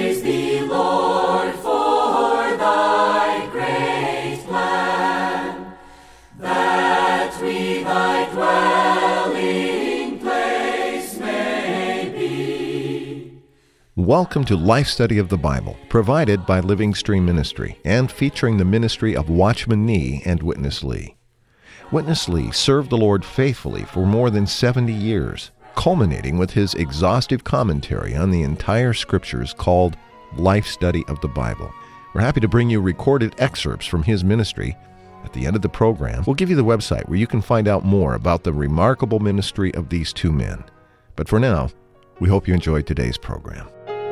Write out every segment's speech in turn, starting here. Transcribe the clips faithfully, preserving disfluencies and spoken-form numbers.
Praise thee, Lord, for thy great plan, that we thy dwelling place may be. Welcome to Life Study of the Bible, provided by Living Stream Ministry and featuring the ministry of Watchman Nee and Witness Lee. Witness Lee served the Lord faithfully for more than seventy years, culminating with his exhaustive commentary on the entire Scriptures called Life Study of the Bible. We're happy to bring you recorded excerpts from his ministry. At the end of the program, we'll give you the website where you can find out more about the remarkable ministry of these two men. But for now, we hope you enjoyed today's program.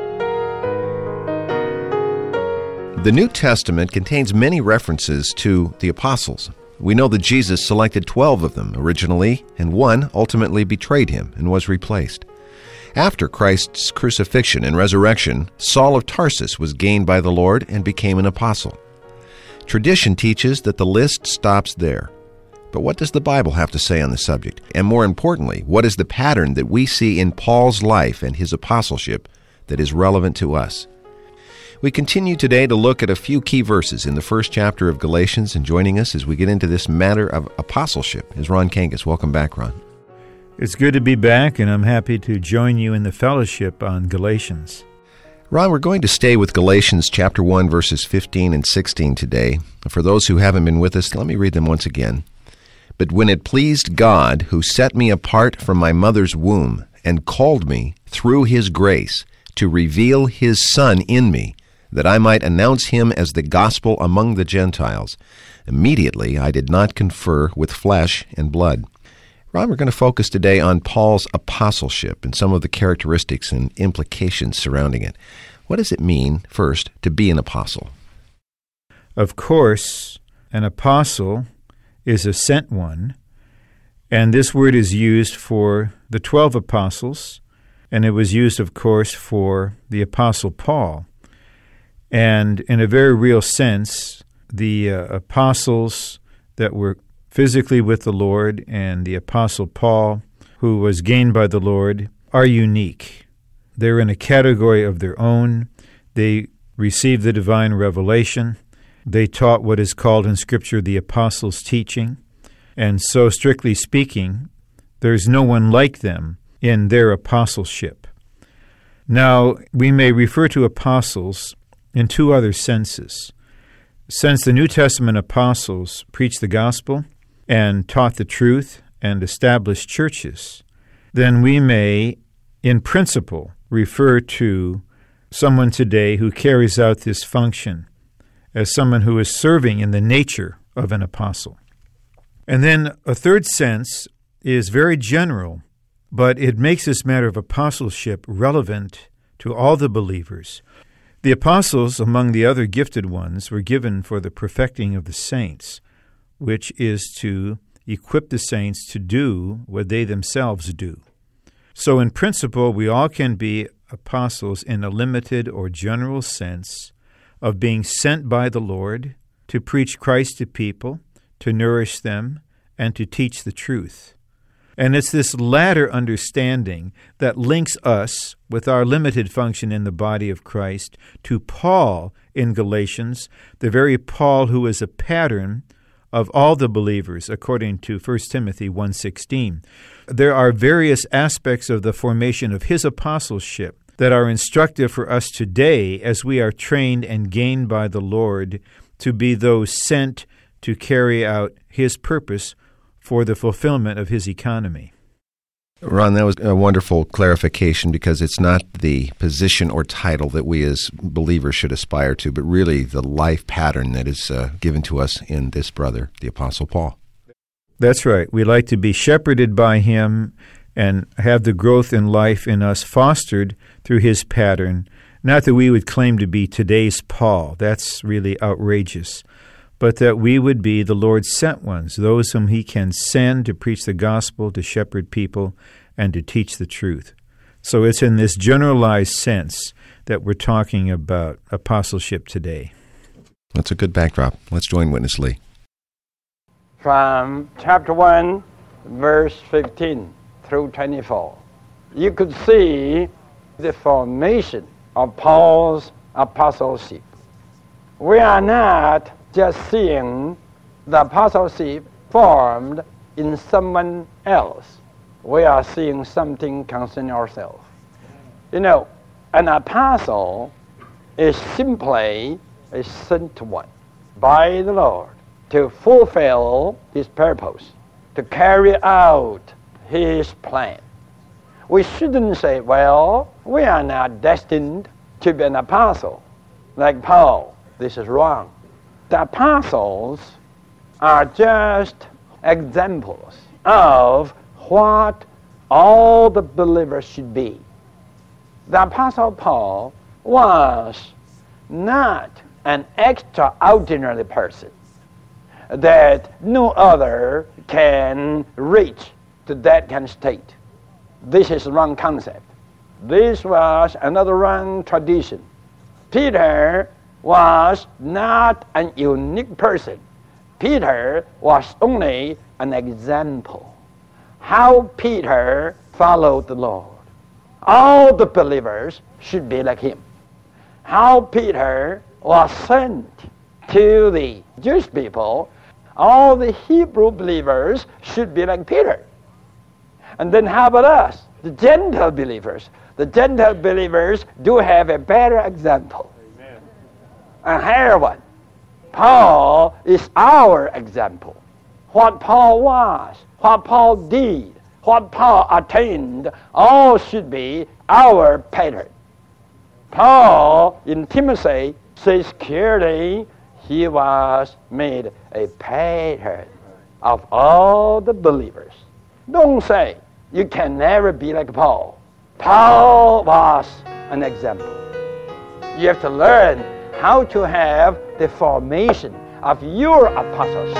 The New Testament contains many references to the apostles. We know that Jesus selected twelve of them originally, and one ultimately betrayed him and was replaced. After Christ's crucifixion and resurrection, Saul of Tarsus was gained by the Lord and became an apostle. Tradition teaches that the list stops there. But what does the Bible have to say on the subject? And more importantly, what is the pattern that we see in Paul's life and his apostleship that is relevant to us? We continue today to look at a few key verses in the first chapter of Galatians, and joining us as we get into this matter of apostleship is Ron Kangas. Welcome back, Ron. It's good to be back, and I'm happy to join you in the fellowship on Galatians. Ron, we're going to stay with Galatians chapter one, verses fifteen and sixteen today. For those who haven't been with us, let me read them once again. But when it pleased God, who set me apart from my mother's womb, and called me through his grace to reveal his Son in me, that I might announce him as the gospel among the Gentiles. Immediately I did not confer with flesh and blood. Ron, we're going to focus today on Paul's apostleship and some of the characteristics and implications surrounding it. What does it mean, first, to be an apostle? Of course, an apostle is a sent one, and this word is used for the twelve apostles, and it was used, of course, for the apostle Paul. And in a very real sense, the uh, apostles that were physically with the Lord and the apostle Paul, who was gained by the Lord, are unique. They're in a category of their own. They received the divine revelation. They taught what is called in Scripture the apostles' teaching. And so, strictly speaking, there's no one like them in their apostleship. Now, we may refer to apostles in two other senses. Since the New Testament apostles preached the gospel and taught the truth and established churches, then we may, in principle, refer to someone today who carries out this function as someone who is serving in the nature of an apostle. And then a third sense is very general, but it makes this matter of apostleship relevant to all the believers. The apostles, among the other gifted ones, were given for the perfecting of the saints, which is to equip the saints to do what they themselves do. So in principle, we all can be apostles in a limited or general sense of being sent by the Lord to preach Christ to people, to nourish them, and to teach the truth. And it's this latter understanding that links us with our limited function in the body of Christ to Paul in Galatians, the very Paul who is a pattern of all the believers, according to First Timothy one sixteen. There are various aspects of the formation of his apostleship that are instructive for us today as we are trained and gained by the Lord to be those sent to carry out his purpose for the fulfillment of his economy. Ron, that was a wonderful clarification, because it's not the position or title that we as believers should aspire to, but really the life pattern that is uh, given to us in this brother, the Apostle Paul. That's right. We like to be shepherded by him and have the growth in life in us fostered through his pattern. Not that we would claim to be today's Paul. That's really outrageous. But that we would be the Lord's sent ones, those whom he can send to preach the gospel, to shepherd people, and to teach the truth. So it's in this generalized sense that we're talking about apostleship today. That's a good backdrop. Let's join Witness Lee. From chapter one, verse fifteen through twenty-four, you could see the formation of Paul's apostleship. We are not just seeing the apostleship formed in someone else. We are seeing something concerning ourselves. You know, an apostle is simply a sent one by the Lord to fulfill his purpose, to carry out his plan. We shouldn't say, well, we are not destined to be an apostle like Paul. This is wrong. The apostles are just examples of what all the believers should be. The Apostle Paul was not an extraordinary person that no other can reach to that kind of state. This is the wrong concept. This was another wrong tradition. Peter was not an unique person. Peter was only an example. How Peter followed the Lord. All the believers should be like him. How Peter was sent to the Jewish people. All the Hebrew believers should be like Peter. And then how about us, the Gentile believers? The Gentile believers do have a better example. Amen. A higher one. Paul is our example. What Paul was, what Paul did, what Paul attained, all should be our pattern. Paul in Timothy says clearly he was made a pattern of all the believers. Don't say you can never be like Paul. Paul was an example. You have to learn how to have the formation of your apostleship.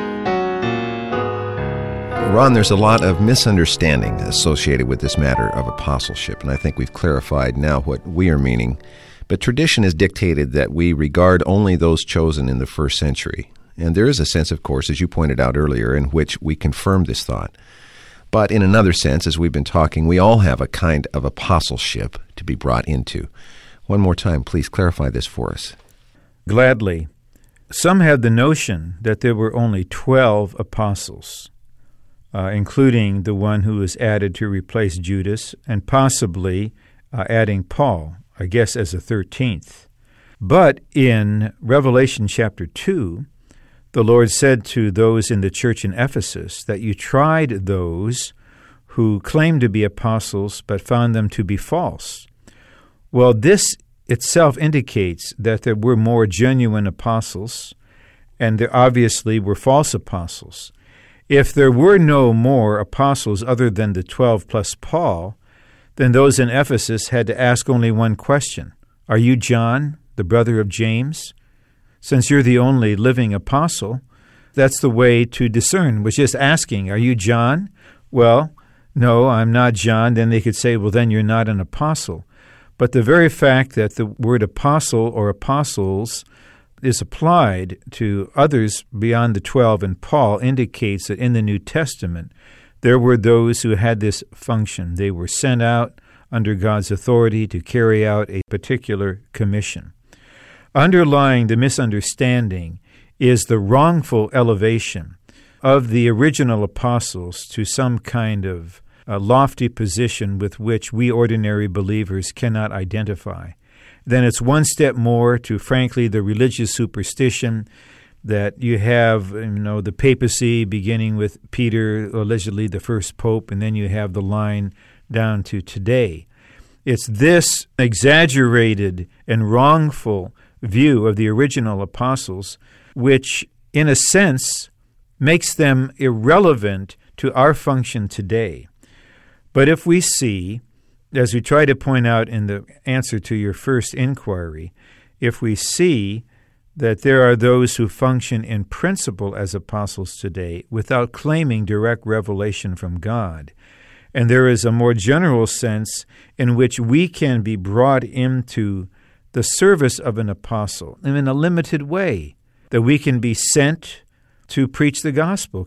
Ron, there's a lot of misunderstanding associated with this matter of apostleship, and I think we've clarified now what we are meaning. But tradition has dictated that we regard only those chosen in the first century. And there is a sense, of course, as you pointed out earlier, in which we confirm this thought. But in another sense, as we've been talking, we all have a kind of apostleship to be brought into. One more time, please clarify this for us. Gladly. Some have the notion that there were only twelve apostles, uh, including the one who was added to replace Judas, and possibly uh, adding Paul, I guess as a thirteenth. But in Revelation chapter two, the Lord said to those in the church in Ephesus that you tried those who claimed to be apostles but found them to be false. Well, this itself indicates that there were more genuine apostles, and there obviously were false apostles. If there were no more apostles other than the twelve plus Paul, then those in Ephesus had to ask only one question. Are you John, the brother of James? Since you're the only living apostle, that's the way to discern, was just asking, are you John? Well, no, I'm not John. Then they could say, well, then you're not an apostle. But the very fact that the word apostle or apostles is applied to others beyond the twelve and Paul indicates that in the New Testament there were those who had this function. They were sent out under God's authority to carry out a particular commission. Underlying the misunderstanding is the wrongful elevation of the original apostles to some kind of a lofty position with which we ordinary believers cannot identify. Then it's one step more to, frankly, the religious superstition that you have, you know, the papacy beginning with Peter, allegedly the first pope, and then you have the line down to today. It's this exaggerated and wrongful view of the original apostles which, in a sense, makes them irrelevant to our function today. But if we see, as we try to point out in the answer to your first inquiry, if we see that there are those who function in principle as apostles today without claiming direct revelation from God, and there is a more general sense in which we can be brought into the service of an apostle in a limited way, that we can be sent to preach the gospel,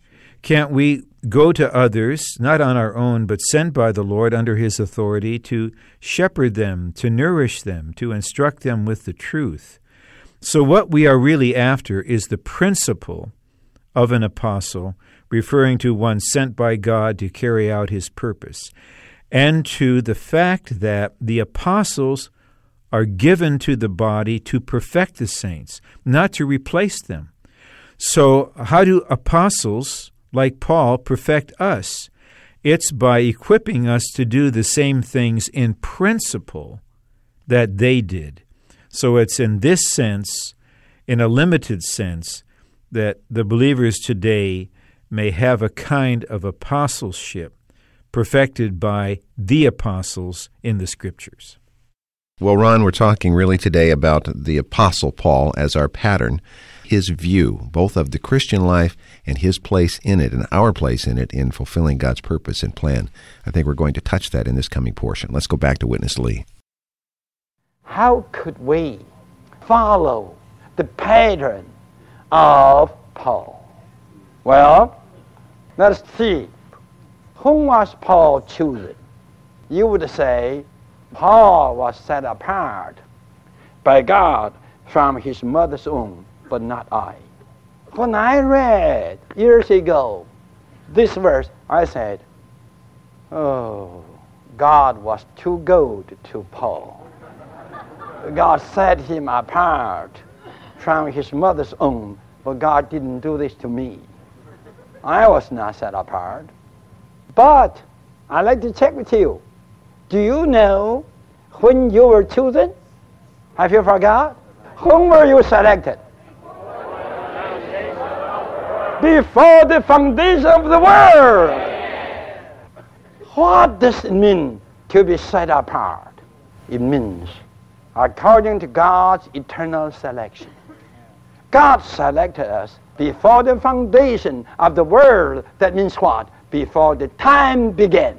Can't we go to others, not on our own, but sent by the Lord under his authority to shepherd them, to nourish them, to instruct them with the truth? So what we are really after is the principle of an apostle, referring to one sent by God to carry out his purpose, and to the fact that the apostles are given to the body to perfect the saints, not to replace them. So how do apostles like Paul perfect us? It's by equipping us to do the same things in principle that they did. So it's in this sense, in a limited sense, that the believers today may have a kind of apostleship perfected by the apostles in the Scriptures. Well, Ron, we're talking really today about the Apostle Paul as our pattern, his view, both of the Christian life and his place in it, and our place in it in fulfilling God's purpose and plan. I think we're going to touch that in this coming portion. Let's go back to Witness Lee. How could we follow the pattern of Paul? Well, let's see. Whom was Paul chosen? You would say Paul was set apart by God from his mother's womb, but not I. When I read years ago this verse, I said, oh, God was too good to Paul. God set him apart from his mother's womb, but God didn't do this to me. I was not set apart. But I'd like to check with you. Do you know when you were chosen? Have you forgot? When were you selected? Before the foundation of the world. What does it mean to be set apart? It means according to God's eternal selection. God selected us before the foundation of the world. That means what? Before the time began.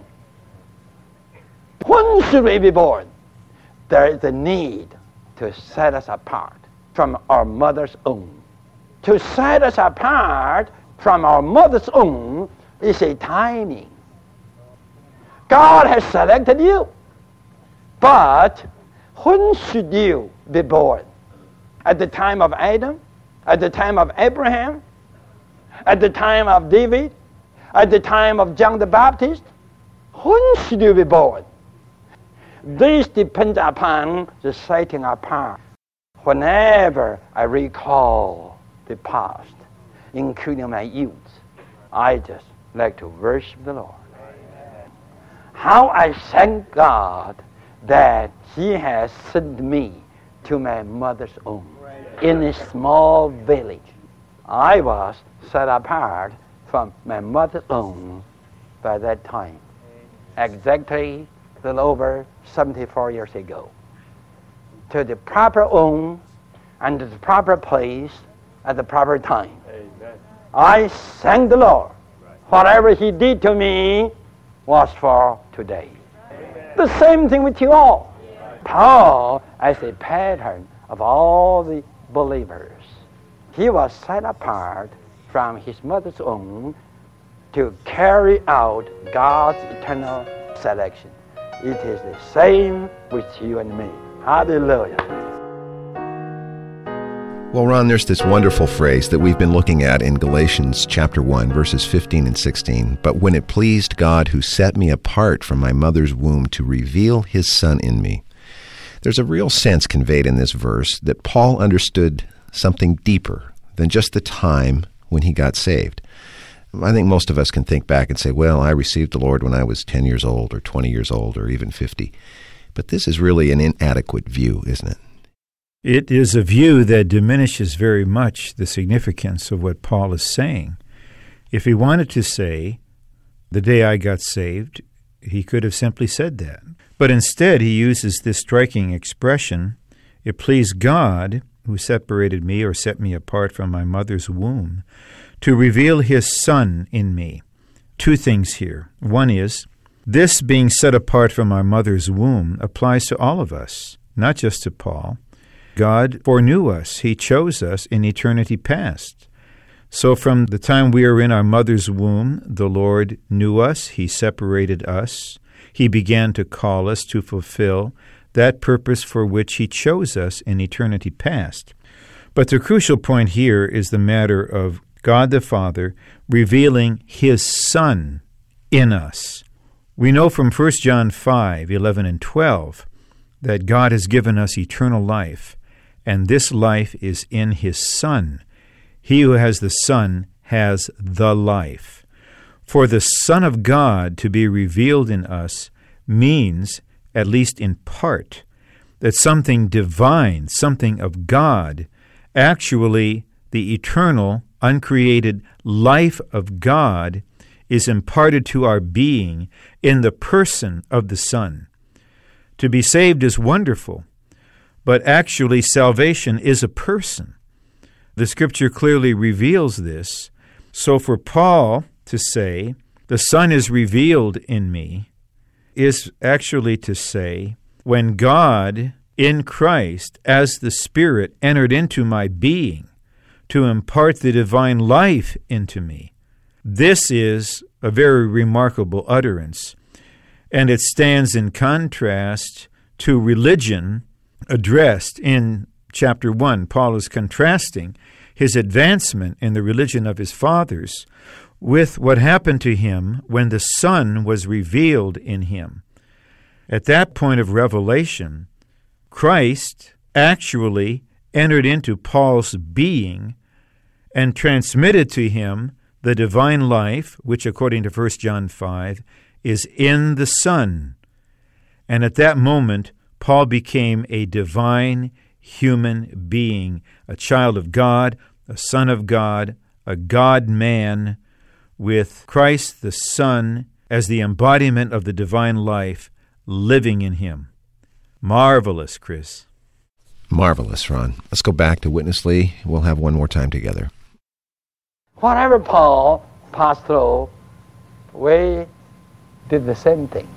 When should we be born? There is a need to set us apart from our mother's womb. To set us apart from our mother's womb is a timing. God has selected you. But when should you be born? At the time of Adam? At the time of Abraham? At the time of David? At the time of John the Baptist? When should you be born? This depends upon the setting apart. Whenever I recall the past, including my youth, I just like to worship the Lord. How I thank God that He has sent me to my mother's womb in a small village. I was set apart from my mother's womb by that time, exactly a little over seventy-four years ago, to the proper womb and to the proper place at the proper time. Amen. I thank the Lord. Right. Whatever He did to me was for today. Amen. The same thing with you all. Right. Paul, as a pattern of all the believers, he was set apart from his mother's womb to carry out God's eternal selection. It is the same with you and me. Hallelujah. Well, Ron, there's this wonderful phrase that we've been looking at in Galatians chapter one, verses fifteen and sixteen. But when it pleased God who set me apart from my mother's womb to reveal His Son in me. There's a real sense conveyed in this verse that Paul understood something deeper than just the time when he got saved. I think most of us can think back and say, well, I received the Lord when I was ten years old or twenty years old or even fifty. But this is really an inadequate view, isn't it? It is a view that diminishes very much the significance of what Paul is saying. If he wanted to say, the day I got saved, he could have simply said that. But instead, he uses this striking expression, it pleased God, who separated me or set me apart from my mother's womb, to reveal His Son in me. Two things here. One is, this being set apart from our mother's womb applies to all of us, not just to Paul. God foreknew us. He chose us in eternity past. So from the time we are in our mother's womb, the Lord knew us, He separated us, He began to call us to fulfill that purpose for which He chose us in eternity past. But the crucial point here is the matter of God the Father revealing His Son in us. We know from First John five, eleven and twelve that God has given us eternal life, and this life is in His Son. He who has the Son has the life. For the Son of God to be revealed in us means, at least in part, that something divine, something of God, actually the eternal, uncreated life of God, is imparted to our being in the person of the Son. To be saved is wonderful, but actually salvation is a person. The Scripture clearly reveals this. So for Paul to say, the Son is revealed in me, is actually to say, when God in Christ as the Spirit entered into my being to impart the divine life into me, this is a very remarkable utterance, and it stands in contrast to religion addressed in chapter one. Paul is contrasting his advancement in the religion of his fathers with what happened to him when the Son was revealed in him. At that point of revelation, Christ actually entered into Paul's being and transmitted to him the divine life, which, according to First John five, is in the Son. And at that moment, Paul became a divine human being, a child of God, a son of God, a God-man, with Christ the Son as the embodiment of the divine life living in him. Marvelous, Chris. Marvelous, Ron. Let's go back to Witness Lee. We'll have one more time together. Whatever Paul passed through, we did the same thing.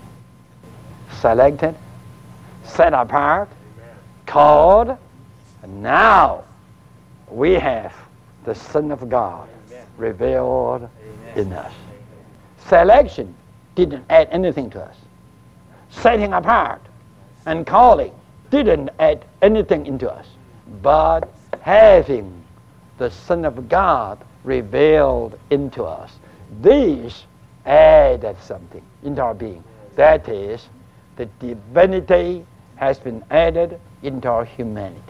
Selected, set apart, called, and now we have the Son of God revealed in us. Selection didn't add anything to us. Setting apart and calling didn't add anything into us. But having the Son of God revealed into us, these added something into our being. That is, the divinity has been added into our humanity.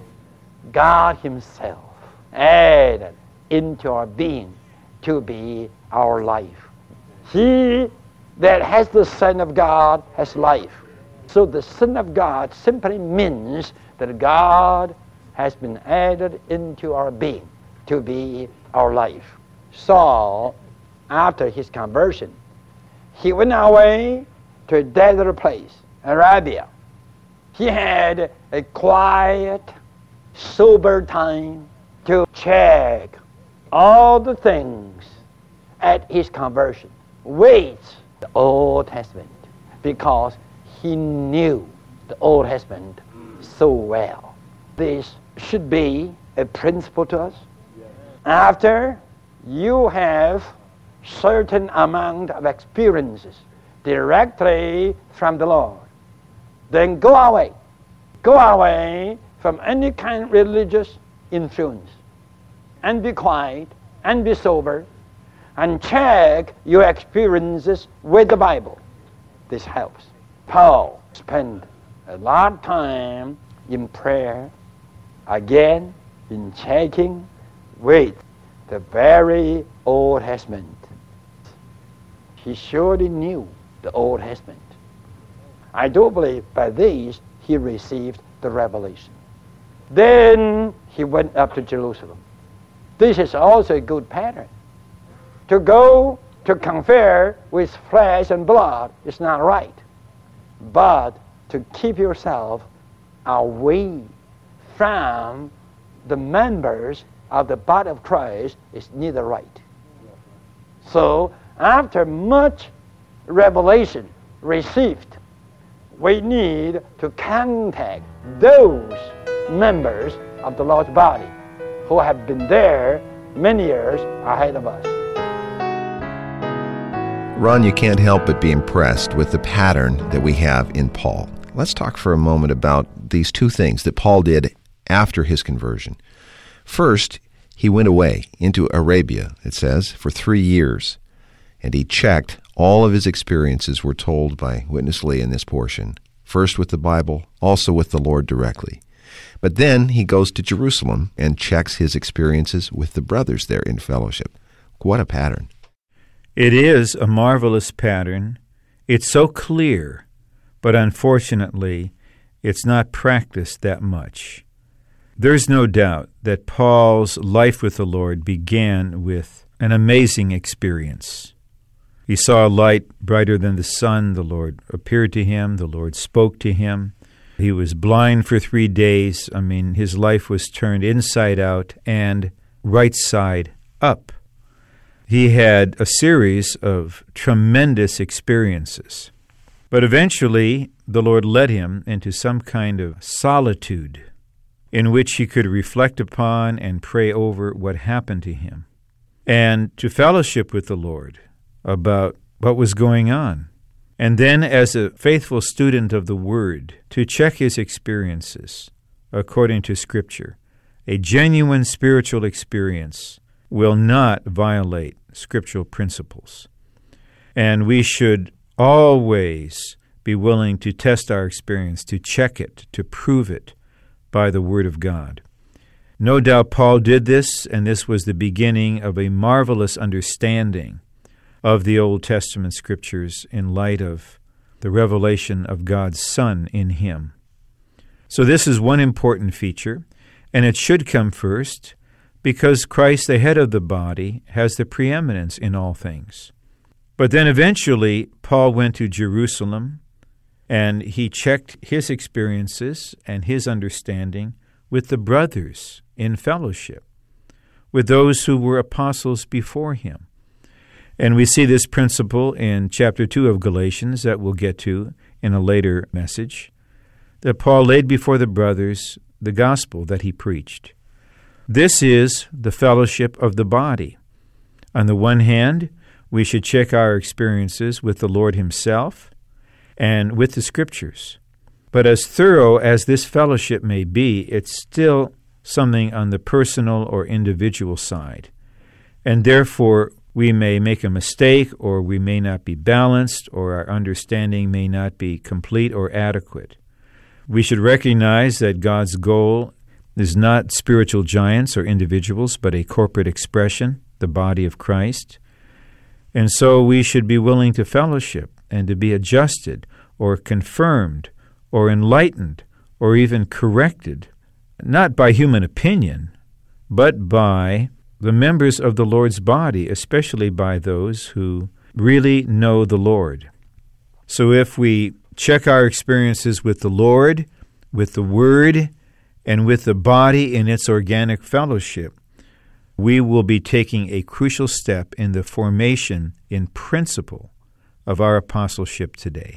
God Himself added into our being to be our life. He that has the Son of God has life. So the Son of God simply means that God has been added into our being to be our life. Saul, after his conversion, he went away to a desert place, Arabia. He had a quiet, sober time to check all the things at his conversion with the Old Testament, because he knew the Old Testament so well. This should be a principle to us. After you have certain amount of experiences directly from the Lord, then go away. Go away from any kind of religious influence, and be quiet, and be sober, and check your experiences with the Bible. This helps. Paul spent a lot of time in prayer, again in checking with the very Old Testament. He surely knew the Old Testament. I do believe by these he received the revelation. Then he went up to Jerusalem. This is also a good pattern. To go to confer with flesh and blood is not right. But to keep yourself away from the members of the body of Christ is neither right. So after much revelation received, we need to contact those members of the Lord's body who have been there many years ahead of us. Ron, you can't help but be impressed with the pattern that we have in Paul. Let's talk for a moment about these two things that Paul did after his conversion. First, he went away into Arabia, it says, for three years, and he checked all of his experiences, we're told by Witness Lee in this portion, first with the Bible, also with the Lord directly. But then he goes to Jerusalem and checks his experiences with the brothers there in fellowship. What a pattern. It is a marvelous pattern. It's so clear, but unfortunately, it's not practiced that much. There's no doubt that Paul's life with the Lord began with an amazing experience. He saw a light brighter than the sun. The Lord appeared to him. The Lord spoke to him. He was blind for three days. I mean, his life was turned inside out and right side up. He had a series of tremendous experiences. But eventually, the Lord led him into some kind of solitude in which he could reflect upon and pray over what happened to him, and to fellowship with the Lord about what was going on. And then, as a faithful student of the Word, to check his experiences according to Scripture. A genuine spiritual experience will not violate scriptural principles. And we should always be willing to test our experience, to check it, to prove it by the Word of God. No doubt Paul did this, and this was the beginning of a marvelous understanding of the Old Testament Scriptures in light of the revelation of God's Son in him. So this is one important feature, and it should come first, because Christ, the head of the body, has the preeminence in all things. But then eventually, Paul went to Jerusalem, and he checked his experiences and his understanding with the brothers in fellowship, with those who were apostles before him. And we see this principle in chapter two of Galatians that we'll get to in a later message, that Paul laid before the brothers the gospel that he preached. This is the fellowship of the body. On the one hand, we should check our experiences with the Lord himself and with the Scriptures. But as thorough as this fellowship may be, it's still something on the personal or individual side. And therefore, we may make a mistake, or we may not be balanced, or our understanding may not be complete or adequate. We should recognize that God's goal is not spiritual giants or individuals, but a corporate expression, the body of Christ. And so we should be willing to fellowship and to be adjusted or confirmed or enlightened or even corrected, not by human opinion, but by the members of the Lord's body, especially by those who really know the Lord. So if we check our experiences with the Lord, with the Word, and with the body in its organic fellowship, we will be taking a crucial step in the formation in principle of our apostleship today.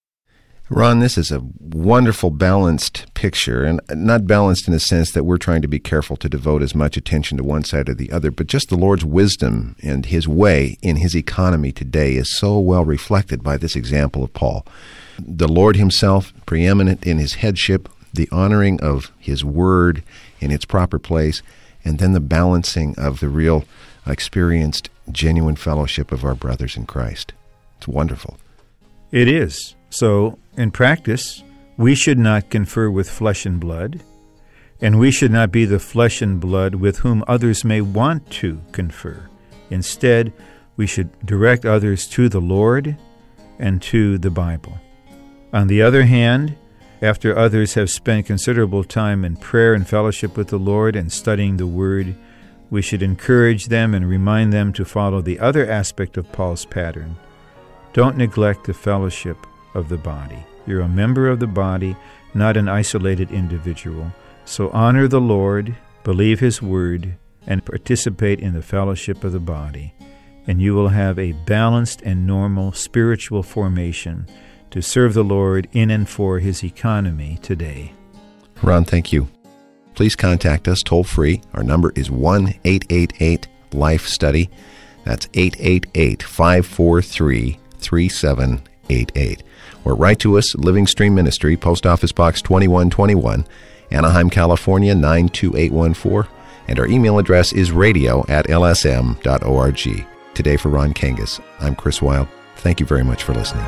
Ron, this is a wonderful balanced picture, and not balanced in the sense that we're trying to be careful to devote as much attention to one side or the other, but just the Lord's wisdom and his way in his economy today is so well reflected by this example of Paul. The Lord himself, preeminent in his headship, the honoring of his word in its proper place, and then the balancing of the real experienced, genuine fellowship of our brothers in Christ. It's wonderful. It is. So, in practice, we should not confer with flesh and blood, and we should not be the flesh and blood with whom others may want to confer. Instead, we should direct others to the Lord and to the Bible. On the other hand, after others have spent considerable time in prayer and fellowship with the Lord and studying the Word, we should encourage them and remind them to follow the other aspect of Paul's pattern. Don't neglect the fellowship of the body. You're a member of the body, not an isolated individual. So honor the Lord, believe His Word, and participate in the fellowship of the body, and you will have a balanced and normal spiritual formation to serve the Lord in and for His economy today. Ron, thank you. please contact us toll-free. Our number is one eight eight eight life study. That's eight eight eight, five four three, three seven eight eight. Or write to us at Living Stream Ministry, Post Office Box twenty-one twenty-one, Anaheim, California, nine two eight one four. And our email address is radio at l s m dot org. Today for Ron Kangas, I'm Chris Wilde. Thank you very much for listening.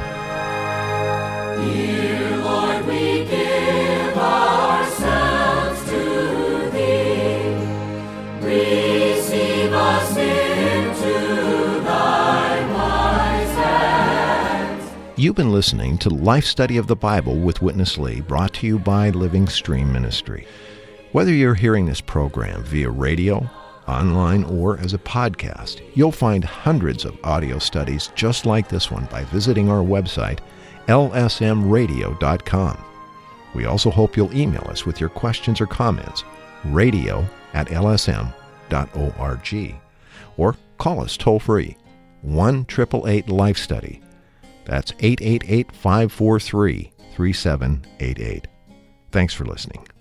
Dear Lord, we give ourselves to Thee. Receive us into Thy wise hands. You've been listening to Life Study of the Bible with Witness Lee, brought to you by Living Stream Ministry. Whether you're hearing this program via radio, online, or as a podcast, you'll find hundreds of audio studies just like this one by visiting our website, l s m radio dot com. We also hope you'll email us with your questions or comments, radio at l s m dot org, or call us toll-free, one eight eight eight life study. That's eight eight eight, five four three, three seven eight eight. Thanks for listening.